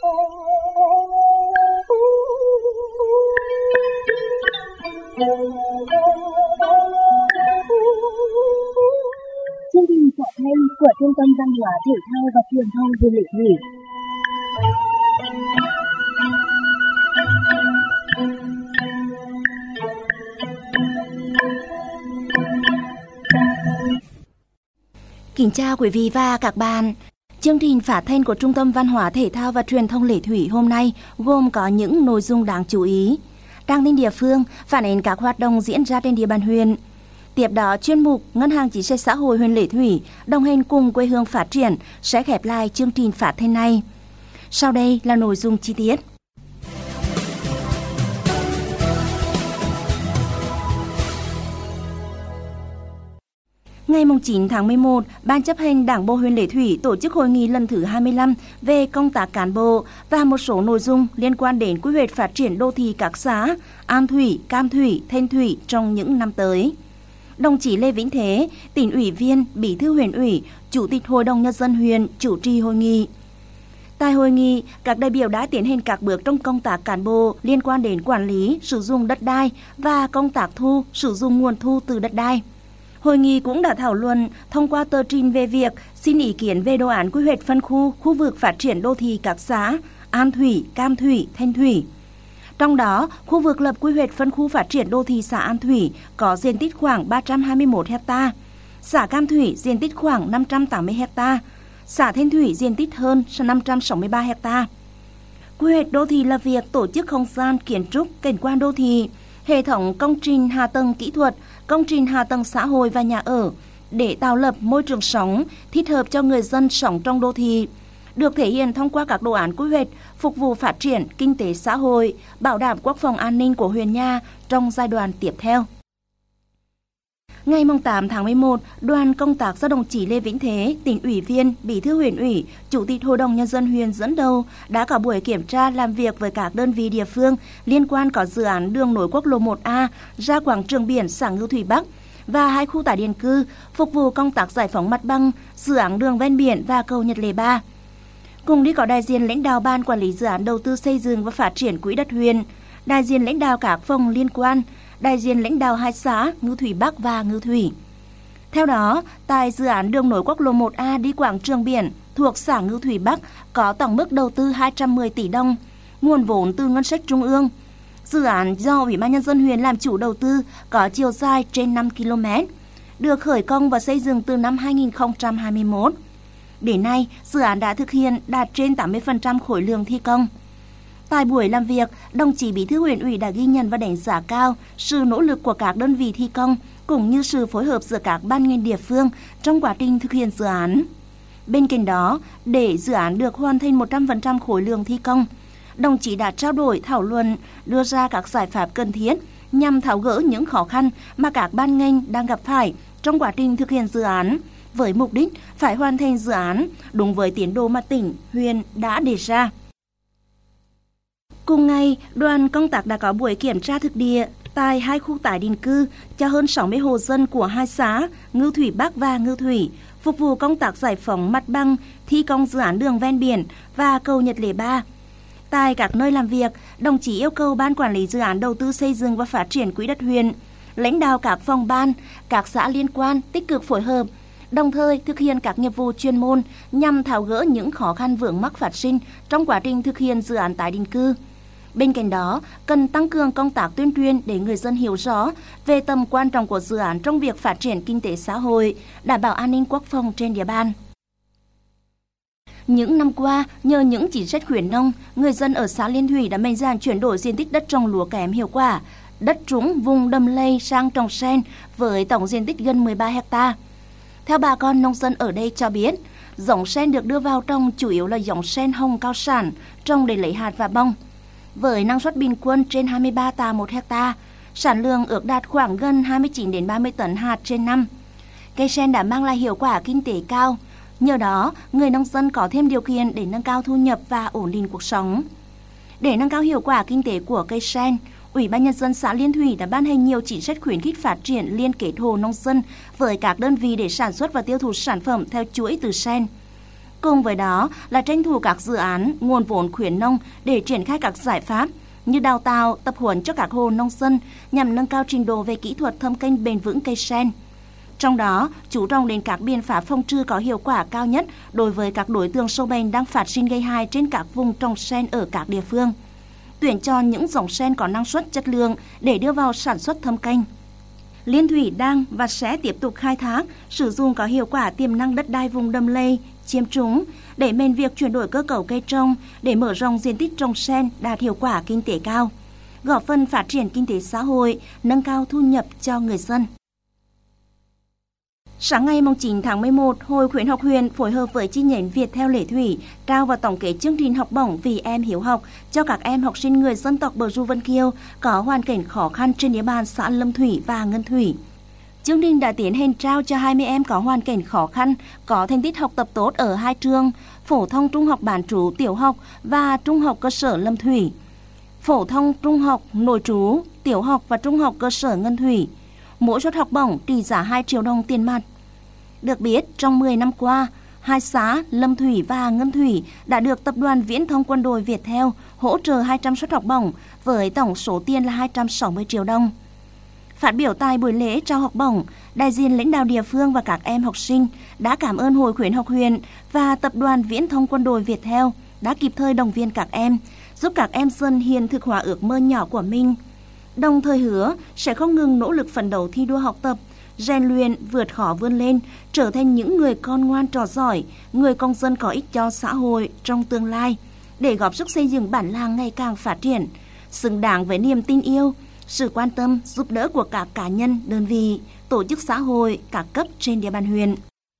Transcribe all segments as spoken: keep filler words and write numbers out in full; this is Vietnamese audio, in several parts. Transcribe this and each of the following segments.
Chương trình phát thanh của Trung tâm Văn hóa Thể thao và Truyền thông huyện Lệ Thủy. Kính chào quý vị và các bạn. Chương trình phát thanh của Trung tâm Văn hóa Thể thao và Truyền thông Lệ Thủy hôm nay gồm có những nội dung đáng chú ý. Trang tin địa phương phản ánh các hoạt động diễn ra trên địa bàn huyện. Tiếp đó, chuyên mục Ngân hàng Chính sách Xã hội huyện Lệ Thủy đồng hành cùng quê hương phát triển sẽ khép lại chương trình phát thanh này. Sau đây là nội dung chi tiết. Ngày chín tháng mười một, Ban chấp hành Đảng bộ huyện Lệ Thủy tổ chức hội nghị lần thứ hai mươi lăm về công tác cán bộ và một số nội dung liên quan đến quy hoạch phát triển đô thị các xã An Thủy, Cam Thủy, Thanh Thủy trong những năm tới. Đồng chí Lê Vĩnh Thế, tỉnh ủy viên, bí thư huyện ủy, chủ tịch Hội đồng Nhân dân huyện chủ trì hội nghị. Tại hội nghị, các đại biểu đã tiến hành các bước trong công tác cán bộ liên quan đến quản lý, sử dụng đất đai và công tác thu, sử dụng nguồn thu từ đất đai. Hội nghị cũng đã thảo luận thông qua tờ trình về việc xin ý kiến về đồ án quy hoạch phân khu, khu vực phát triển đô thị các xã An Thủy, Cam Thủy, Thanh Thủy. Trong đó, khu vực lập quy hoạch phân khu phát triển đô thị xã An Thủy có diện tích khoảng ba trăm hai mươi mốt ha, xã Cam Thủy diện tích khoảng năm trăm tám mươi ha, xã Thanh Thủy diện tích hơn năm trăm sáu mươi ba ha. Quy hoạch đô thị là việc tổ chức không gian kiến trúc, cảnh quan đô thị, hệ thống công trình hạ tầng kỹ thuật, công trình hạ tầng xã hội và nhà ở để tạo lập môi trường sống thích hợp cho người dân sống trong đô thị, được thể hiện thông qua các đồ án quy hoạch phục vụ phát triển kinh tế xã hội, bảo đảm quốc phòng an ninh của huyện nhà trong giai đoạn tiếp theo. Ngày tám tháng mười một, đoàn công tác do đồng chí Lê Vĩnh Thế, tỉnh ủy viên, bí thư huyện ủy, chủ tịch Hội đồng Nhân dân huyện dẫn đầu đã có buổi kiểm tra làm việc với các đơn vị địa phương liên quan có dự án đường nối quốc lộ một A ra quảng trường biển xã Ngư Thủy Bắc và hai khu tái định cư phục vụ công tác giải phóng mặt bằng, dự án đường ven biển và cầu Nhật Lệ ba. Cùng đi có đại diện lãnh đạo Ban Quản lý Dự án Đầu tư Xây dựng và Phát triển Quỹ đất huyện, đại diện lãnh đạo các phòng liên quan, đại diện lãnh đạo hai xã Ngư Thủy Bắc và Ngư Thủy. Theo đó, tại dự án đường nối quốc lộ một A đi quảng trường biển thuộc xã Ngư Thủy Bắc có tổng mức đầu tư hai trăm mười tỷ đồng, nguồn vốn từ ngân sách trung ương. Dự án do Ủy ban Nhân dân huyện làm chủ đầu tư có chiều dài trên năm ki lô mét, được khởi công và xây dựng từ năm hai nghìn không trăm hai mươi mốt. Đến nay, dự án đã thực hiện đạt trên tám mươi phần trăm khối lượng thi công. Tại buổi làm việc, đồng chí bí thư huyện ủy đã ghi nhận và đánh giá cao sự nỗ lực của các đơn vị thi công cũng như sự phối hợp giữa các ban ngành địa phương trong quá trình thực hiện dự án. Bên cạnh đó, để dự án được hoàn thành một trăm phần trăm khối lượng thi công, đồng chí đã trao đổi, thảo luận, đưa ra các giải pháp cần thiết nhằm tháo gỡ những khó khăn mà các ban ngành đang gặp phải trong quá trình thực hiện dự án, với mục đích phải hoàn thành dự án đúng với tiến độ mà tỉnh, huyện đã đề ra. Cùng ngày, đoàn công tác đã có buổi kiểm tra thực địa tại hai khu tái định cư cho hơn sáu mươi hộ dân của hai xã Ngư Thủy Bắc và Ngư Thủy, phục vụ công tác giải phóng mặt bằng, thi công dự án đường ven biển và cầu Nhật Lệ ba. Tại các nơi làm việc, đồng chí yêu cầu Ban Quản lý Dự án Đầu tư Xây dựng và Phát triển Quỹ đất huyện, lãnh đạo các phòng ban, các xã liên quan tích cực phối hợp, đồng thời thực hiện các nhiệm vụ chuyên môn nhằm tháo gỡ những khó khăn vướng mắc phát sinh trong quá trình thực hiện dự án tái định cư. Bên cạnh đó, cần tăng cường công tác tuyên truyền để người dân hiểu rõ về tầm quan trọng của dự án trong việc phát triển kinh tế xã hội, đảm bảo an ninh quốc phòng trên địa bàn. Những năm qua, nhờ những chính sách khuyến nông, người dân ở xã Liên Thủy đã mạnh dạn chuyển đổi diện tích đất trồng lúa kém hiệu quả, đất trũng vùng đầm lầy sang trồng sen với tổng diện tích gần mười ba ha. Theo bà con nông dân ở đây cho biết, giống sen được đưa vào trồng chủ yếu là giống sen hồng cao sản, trồng để lấy hạt và bông. Với năng suất bình quân trên hai mươi ba tạ một hecta, sản lượng ước đạt khoảng gần hai mươi chín đến ba mươi tấn hạt trên năm. Cây sen đã mang lại hiệu quả kinh tế cao, nhờ đó người nông dân có thêm điều kiện để nâng cao thu nhập và ổn định cuộc sống. Để nâng cao hiệu quả kinh tế của cây sen, Ủy ban Nhân dân xã Liên Thủy đã ban hành nhiều chính sách khuyến khích phát triển liên kết hộ nông dân với các đơn vị để sản xuất và tiêu thụ sản phẩm theo chuỗi từ sen. Cùng với đó là tranh thủ các dự án, nguồn vốn khuyến nông để triển khai các giải pháp như đào tạo, tập huấn cho các hộ nông dân nhằm nâng cao trình độ về kỹ thuật thâm canh bền vững cây sen. Trong đó, chú trọng đến các biện pháp phòng trừ có hiệu quả cao nhất đối với các đối tượng sâu bệnh đang phát sinh gây hại trên các vùng trồng sen ở các địa phương. Tuyển chọn những giống sen có năng suất chất lượng để đưa vào sản xuất thâm canh. Liên Thủy đang và sẽ tiếp tục khai thác, sử dụng có hiệu quả tiềm năng đất đai vùng đầm lầy, chiêm trũng, đẩy mạnh việc chuyển đổi cơ cấu cây trồng để mở rộng diện tích trồng sen đạt hiệu quả kinh tế cao, góp phần phát triển kinh tế xã hội, nâng cao thu nhập cho người dân. Sáng ngày chín tháng mười một, Hội Khuyến học huyện phối hợp với chi nhánh Viettel Lệ Thủy trao và tổng kết chương trình học bổng Vì em hiếu học cho các em học sinh người dân tộc Bờ Ru Vân Kiều có hoàn cảnh khó khăn trên địa bàn xã Lâm Thủy và Ngân Thủy. Chương trình đã tiến hành trao cho hai mươi em có hoàn cảnh khó khăn, có thành tích học tập tốt ở hai trường, phổ thông trung học bán trú tiểu học và trung học cơ sở Lâm Thủy, phổ thông trung học nội trú tiểu học và trung học cơ sở Ngân Thủy. Mỗi suất học bổng trị giá hai triệu đồng tiền mặt. Được biết, trong mười năm qua, hai xã Lâm Thủy và Ngân Thủy đã được Tập đoàn Viễn thông Quân đội Viettel hỗ trợ hai trăm suất học bổng với tổng số tiền là hai trăm sáu mươi triệu đồng. Phát biểu tại buổi lễ trao học bổng, đại diện lãnh đạo địa phương và các em học sinh đã cảm ơn Hội Khuyến học huyện và Tập đoàn Viễn thông Quân đội Viettel đã kịp thời động viên các em, giúp các em dần hiện thực hóa ước mơ nhỏ của mình. Đồng thời hứa sẽ không ngừng nỗ lực phấn đấu thi đua học tập, rèn luyện, vượt khó vươn lên, trở thành những người con ngoan trò giỏi, người công dân có ích cho xã hội trong tương lai, để góp sức xây dựng bản làng ngày càng phát triển, xứng đáng với niềm tin yêu, sự quan tâm, giúp đỡ của các cá nhân, đơn vị, tổ chức xã hội, các cấp trên địa bàn huyện.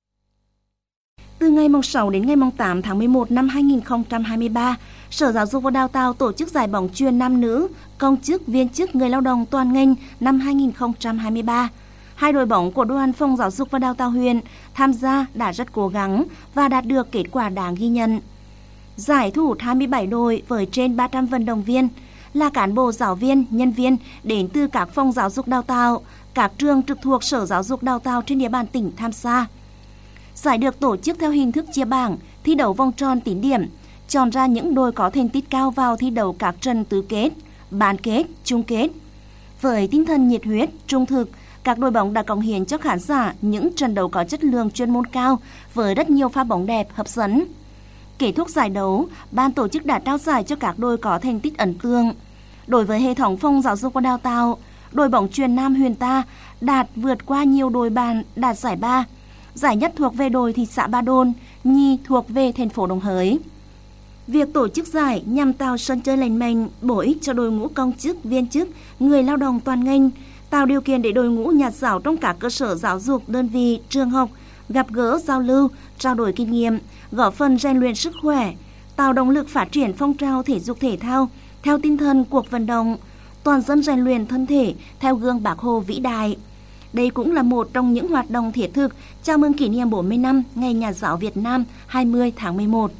Từ ngày sáu đến ngày tám tháng mười một năm hai nghìn không trăm hai mươi ba, Sở Giáo dục và Đào tạo tổ chức giải bóng chuyền nam nữ, công chức, viên chức, người lao động toàn ngành năm hai nghìn không trăm hai mươi ba. Hai đội bóng của Đoàn Phòng Giáo dục và Đào tạo huyện tham gia đã rất cố gắng và đạt được kết quả đáng ghi nhận. Giải thu hút hai mươi bảy đội với trên ba trăm vận động viên là cán bộ giáo viên, nhân viên đến từ các phòng giáo dục đào tạo, các trường trực thuộc Sở Giáo dục Đào tạo trên địa bàn tỉnh tham gia. Giải được tổ chức theo hình thức chia bảng, thi đấu vòng tròn tính điểm, chọn ra những đội có thành tích cao vào thi đấu các trận tứ kết, bán kết, chung kết. Với tinh thần nhiệt huyết, trung thực, các đội bóng đã cống hiến cho khán giả những trận đấu có chất lượng chuyên môn cao với rất nhiều pha bóng đẹp hấp dẫn. Kết thúc giải đấu, ban tổ chức đã trao giải cho các đội có thành tích ấn tượng. Đối với hệ thống phòng giáo dục và đào tạo, đội bóng chuyền nam huyện ta đạt vượt qua nhiều đội bạn đạt giải ba. Giải nhất thuộc về đội thị xã Ba Đồn, nhì thuộc về thành phố Đồng Hới. Việc tổ chức giải nhằm tạo sân chơi lành mạnh, bổ ích cho đội ngũ công chức, viên chức, người lao động toàn ngành, tạo điều kiện để đội ngũ nhà giáo trong các cơ sở giáo dục, đơn vị, trường học gặp gỡ, giao lưu, trao đổi kinh nghiệm, góp phần rèn luyện sức khỏe, tạo động lực phát triển phong trào thể dục thể thao theo tinh thần cuộc vận động, toàn dân rèn luyện thân thể theo gương Bác Hồ vĩ đại. Đây cũng là một trong những hoạt động thiết thực chào mừng kỷ niệm bốn mươi năm Ngày Nhà giáo Việt Nam hai mươi tháng mười một.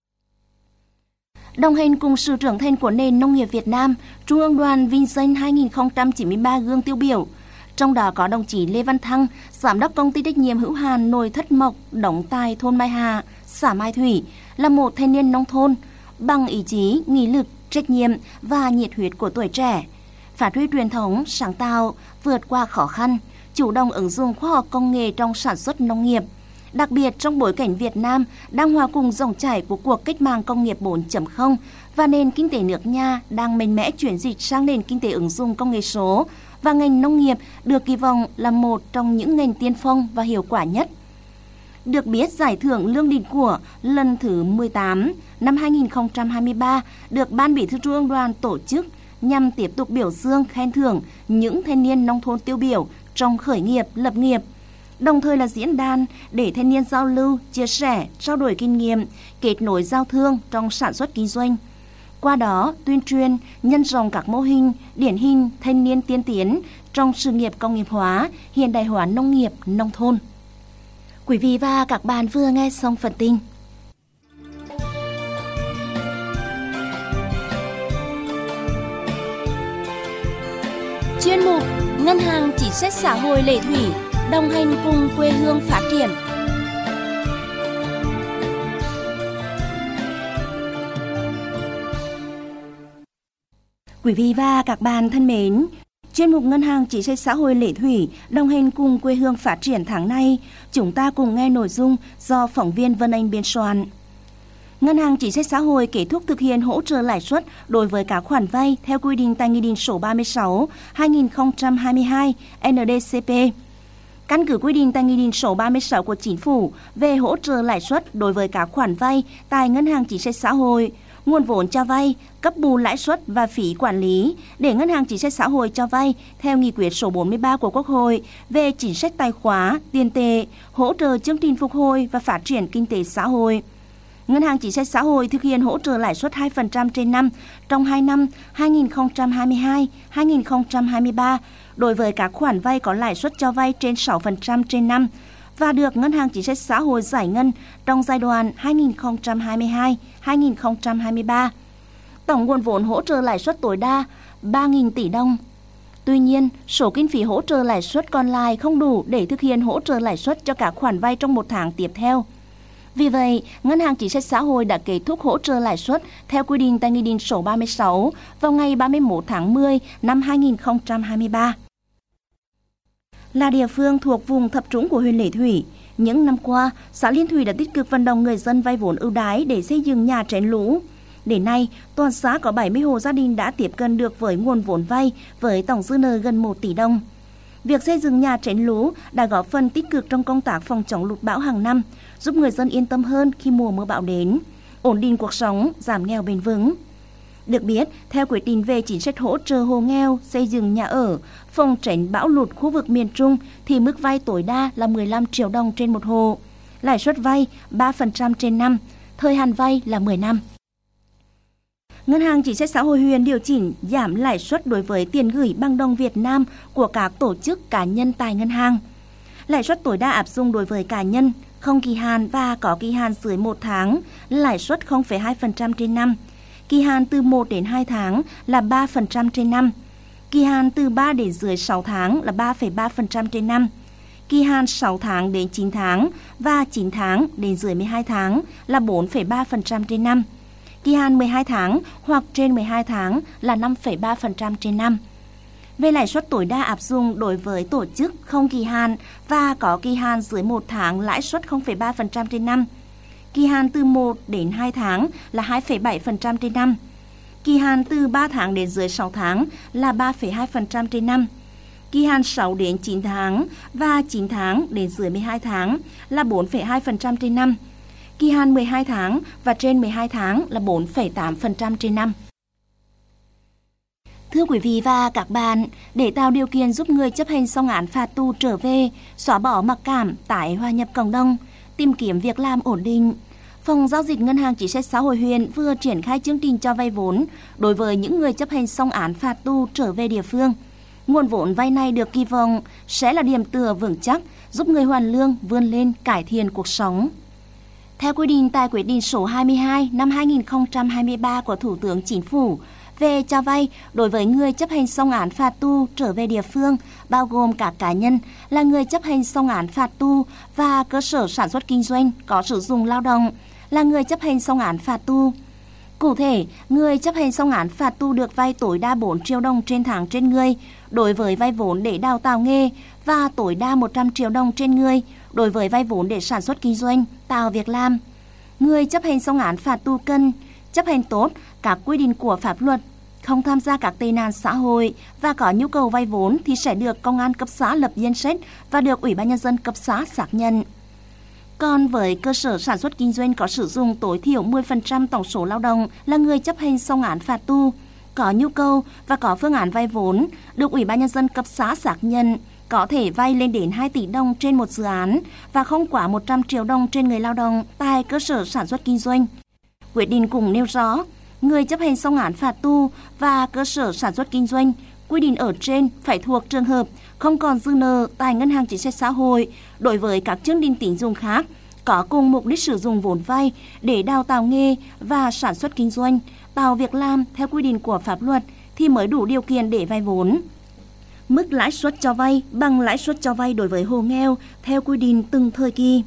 Đồng hành cùng sự trưởng thành của nền nông nghiệp Việt Nam, Trung ương Đoàn vinh danh hai nghìn không trăm chín mươi ba gương tiêu biểu. Trong đó có đồng chí Lê Văn Thăng, Giám đốc Công ty trách nhiệm hữu hạn Nội thất Mộc, đóng tại thôn Mai Hà, xã Mai Thủy, là một thanh niên nông thôn, bằng ý chí, nghị lực, trách nhiệm và nhiệt huyết của tuổi trẻ, phát huy truyền thống, sáng tạo, vượt qua khó khăn, chủ động ứng dụng khoa học công nghệ trong sản xuất nông nghiệp. Đặc biệt trong bối cảnh Việt Nam đang hòa cùng dòng chảy của cuộc cách mạng công nghiệp bốn chấm không và nền kinh tế nước nhà đang mạnh mẽ chuyển dịch sang nền kinh tế ứng dụng công nghệ số, và ngành nông nghiệp được kỳ vọng là một trong những ngành tiên phong và hiệu quả nhất. Được biết, giải thưởng Lương Đình Của lần thứ mười tám năm hai nghìn không trăm hai mươi ba được Ban Bí thư Trung ương Đoàn tổ chức nhằm tiếp tục biểu dương khen thưởng những thanh niên nông thôn tiêu biểu trong khởi nghiệp, lập nghiệp, đồng thời là diễn đàn để thanh niên giao lưu, chia sẻ, trao đổi kinh nghiệm, kết nối giao thương trong sản xuất kinh doanh. Qua đó, tuyên truyền, nhân rộng các mô hình, điển hình thanh niên tiên tiến trong sự nghiệp công nghiệp hóa, hiện đại hóa nông nghiệp, nông thôn. Quý vị và các bạn vừa nghe xong phần tin. Chuyên mục Ngân hàng Chính sách Xã hội Lệ Thủy, đồng hành cùng quê hương phát triển. Quý vị và các bạn thân mến, chuyên mục Ngân hàng Chính sách Xã hội Lệ Thủy đồng hành cùng quê hương phát triển tháng này, chúng ta cùng nghe nội dung do phóng viên Vân Anh biên soạn. Ngân hàng Chính sách Xã hội kết thúc thực hiện hỗ trợ lãi suất đối với các khoản vay theo quy định tại Nghị định số ba mươi sáu trên hai nghìn không trăm hai mươi hai N D C P. Căn cứ quy định tại Nghị định số ba mươi sáu của Chính phủ về hỗ trợ lãi suất đối với các khoản vay tại Ngân hàng Chính sách Xã hội, nguồn vốn cho vay, cấp bù lãi suất và phí quản lý để Ngân hàng Chính sách Xã hội cho vay theo nghị quyết số bốn mươi ba của Quốc hội về chính sách tài khóa, tiền tệ, hỗ trợ chương trình phục hồi và phát triển kinh tế xã hội. Ngân hàng Chính sách Xã hội thực hiện hỗ trợ lãi suất hai phần trăm trên năm trong hai năm hai nghìn không trăm hai mươi hai đến hai nghìn không trăm hai mươi ba đối với các khoản vay có lãi suất cho vay trên sáu phần trăm trên năm và được Ngân hàng Chính sách Xã hội giải ngân trong giai đoạn hai nghìn không trăm hai mươi hai đến hai nghìn không trăm hai mươi ba. Tổng nguồn vốn hỗ trợ lãi suất tối đa ba nghìn tỷ đồng. Tuy nhiên, số kinh phí hỗ trợ lãi suất còn lại không đủ để thực hiện hỗ trợ lãi suất cho các khoản vay trong một tháng tiếp theo. Vì vậy, Ngân hàng Chính sách Xã hội đã kết thúc hỗ trợ lãi suất theo quy định tại Nghị định số ba mươi sáu vào ngày ba mươi mốt tháng mười năm hai nghìn không trăm hai mươi ba. Là địa phương thuộc vùng thấp trũng của huyện Lệ Thủy, những năm qua, xã Liên Thủy đã tích cực vận động người dân vay vốn ưu đãi để xây dựng nhà tránh lũ. Đến nay, toàn xã có bảy mươi hộ gia đình đã tiếp cận được với nguồn vốn vay với tổng dư nợ gần một tỷ đồng. Việc xây dựng nhà tránh lũ đã góp phần tích cực trong công tác phòng chống lụt bão hàng năm, giúp người dân yên tâm hơn khi mùa mưa bão đến, ổn định cuộc sống, giảm nghèo bền vững. Được biết, theo quyết định về chính sách hỗ trợ hộ nghèo, xây dựng nhà ở, phòng tránh bão lụt khu vực miền Trung thì mức vay tối đa là mười lăm triệu đồng trên một hộ, lãi suất vay ba phần trăm trên năm, thời hạn vay là mười năm. Ngân hàng Chính sách Xã hội huyện điều chỉnh giảm lãi suất đối với tiền gửi bằng đồng Việt Nam của các tổ chức cá nhân tại ngân hàng. Lãi suất tối đa áp dụng đối với cá nhân, không kỳ hạn và có kỳ hạn dưới một tháng, lãi suất không phẩy hai phần trăm trên năm. Kỳ hạn từ một đến hai tháng là ba phần trăm trên năm. Kỳ hạn từ ba đến dưới sáu tháng là ba phẩy ba phần trăm trên năm. Kỳ hạn sáu tháng đến chín tháng và chín tháng đến dưới mười hai tháng là bốn phẩy ba phần trăm trên năm. Kỳ hạn mười hai tháng hoặc trên mười hai tháng là năm phẩy ba phần trăm trên năm. Về lãi suất tối đa áp dụng đối với tổ chức không kỳ hạn và có kỳ hạn dưới một tháng lãi suất không phẩy ba phần trăm trên năm. Kỳ hạn từ một đến hai tháng là hai phẩy bảy phần trăm trên năm. Kỳ hạn từ ba tháng đến dưới sáu tháng là ba phẩy hai phần trăm trên năm. Kỳ hạn sáu đến chín tháng và chín tháng đến dưới mười hai tháng là bốn phẩy hai phần trăm trên năm. Kỳ hạn mười hai tháng và trên mười hai tháng là bốn phẩy tám phần trăm trên năm. Thưa quý vị và các bạn, để tạo điều kiện giúp người chấp hành xong án phạt tù trở về, xóa bỏ mặc cảm, tái hòa nhập cộng đồng, tìm kiếm việc làm ổn định, Phòng Giao dịch Ngân hàng Chính sách Xã hội huyện vừa triển khai chương trình cho vay vốn đối với những người chấp hành xong án phạt tù trở về địa phương. Nguồn vốn vay này được kỳ vọng sẽ là điểm tựa vững chắc giúp người hoàn lương vươn lên cải thiện cuộc sống. Theo quy định tại quyết định số hai mươi hai năm hai nghìn không trăm hai mươi ba của Thủ tướng Chính phủ về cho vay đối với người chấp hành xong án phạt tù trở về địa phương, bao gồm các cá nhân là người chấp hành xong án phạt tù và cơ sở sản xuất kinh doanh có sử dụng lao động là người chấp hành xong án phạt tù. Cụ thể, người chấp hành xong án phạt tù được vay tối đa bốn triệu đồng trên tháng trên người đối với vay vốn để đào tạo nghề và tối đa một trăm triệu đồng trên người đối với vay vốn để sản xuất kinh doanh, tạo việc làm. Người chấp hành xong án phạt tù cần chấp hành tốt các quy định của pháp luật, không tham gia các tệ nạn xã hội và có nhu cầu vay vốn thì sẽ được công an cấp xã lập danh sách và được Ủy ban Nhân dân cấp xã xác nhận. Còn với cơ sở sản xuất kinh doanh có sử dụng tối thiểu mười phần trăm tổng số lao động là người chấp hành xong án phạt tù, có nhu cầu và có phương án vay vốn, được Ủy ban Nhân dân cấp xã xác nhận, có thể vay lên đến hai tỷ đồng trên một dự án và không quá một trăm triệu đồng trên người lao động tại cơ sở sản xuất kinh doanh. Quyết định cũng nêu rõ, người chấp hành xong án phạt tù và cơ sở sản xuất kinh doanh, quy định ở trên phải thuộc trường hợp không còn dư nợ tại Ngân hàng Chính sách Xã hội đối với các chương trình tín dụng khác có cùng mục đích sử dụng vốn vay để đào tạo nghề và sản xuất kinh doanh, tạo việc làm theo quy định của pháp luật thì mới đủ điều kiện để vay vốn. Mức lãi suất cho vay bằng lãi suất cho vay đối với hộ nghèo theo quy định từng thời kỳ.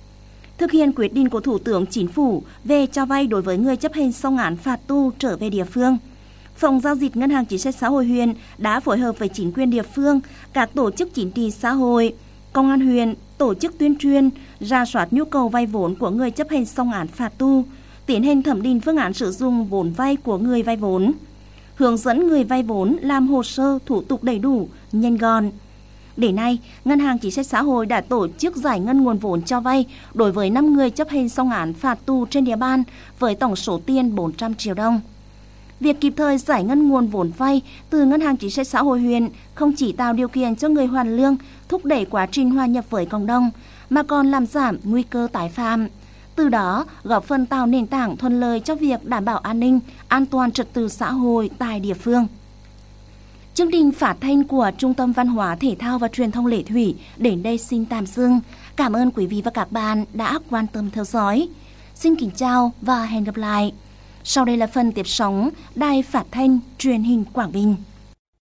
Thực hiện quyết định của Thủ tướng Chính phủ về cho vay đối với người chấp hành xong án phạt tù trở về địa phương, Phòng giao dịch Ngân hàng Chính sách Xã hội huyện đã phối hợp với chính quyền địa phương, các tổ chức chính trị xã hội, công an huyện tổ chức tuyên truyền, rà soát nhu cầu vay vốn của người chấp hành xong án phạt tù, tiến hành thẩm định phương án sử dụng vốn vay của người vay vốn, hướng dẫn người vay vốn làm hồ sơ thủ tục đầy đủ, nhanh gọn. Đến nay, Ngân hàng Chính sách Xã hội đã tổ chức giải ngân nguồn vốn cho vay đối với năm người chấp hành xong án phạt tù trên địa bàn với tổng số tiền bốn trăm triệu đồng. Việc kịp thời giải ngân nguồn vốn vay từ Ngân hàng Chính sách Xã hội huyện không chỉ tạo điều kiện cho người hoàn lương thúc đẩy quá trình hòa nhập với cộng đồng, mà còn làm giảm nguy cơ tái phạm. Từ đó, góp phần tạo nền tảng thuận lợi cho việc đảm bảo an ninh, an toàn trật tự xã hội tại địa phương. Chương trình phát thanh của Trung tâm Văn hóa Thể thao và Truyền thông Lệ Thủy đến đây xin tạm dừng. Cảm ơn quý vị và các bạn đã quan tâm theo dõi. Xin kính chào và hẹn gặp lại. Sau đây là phần tiếp sóng Đài Phát thanh Truyền hình Quảng Bình.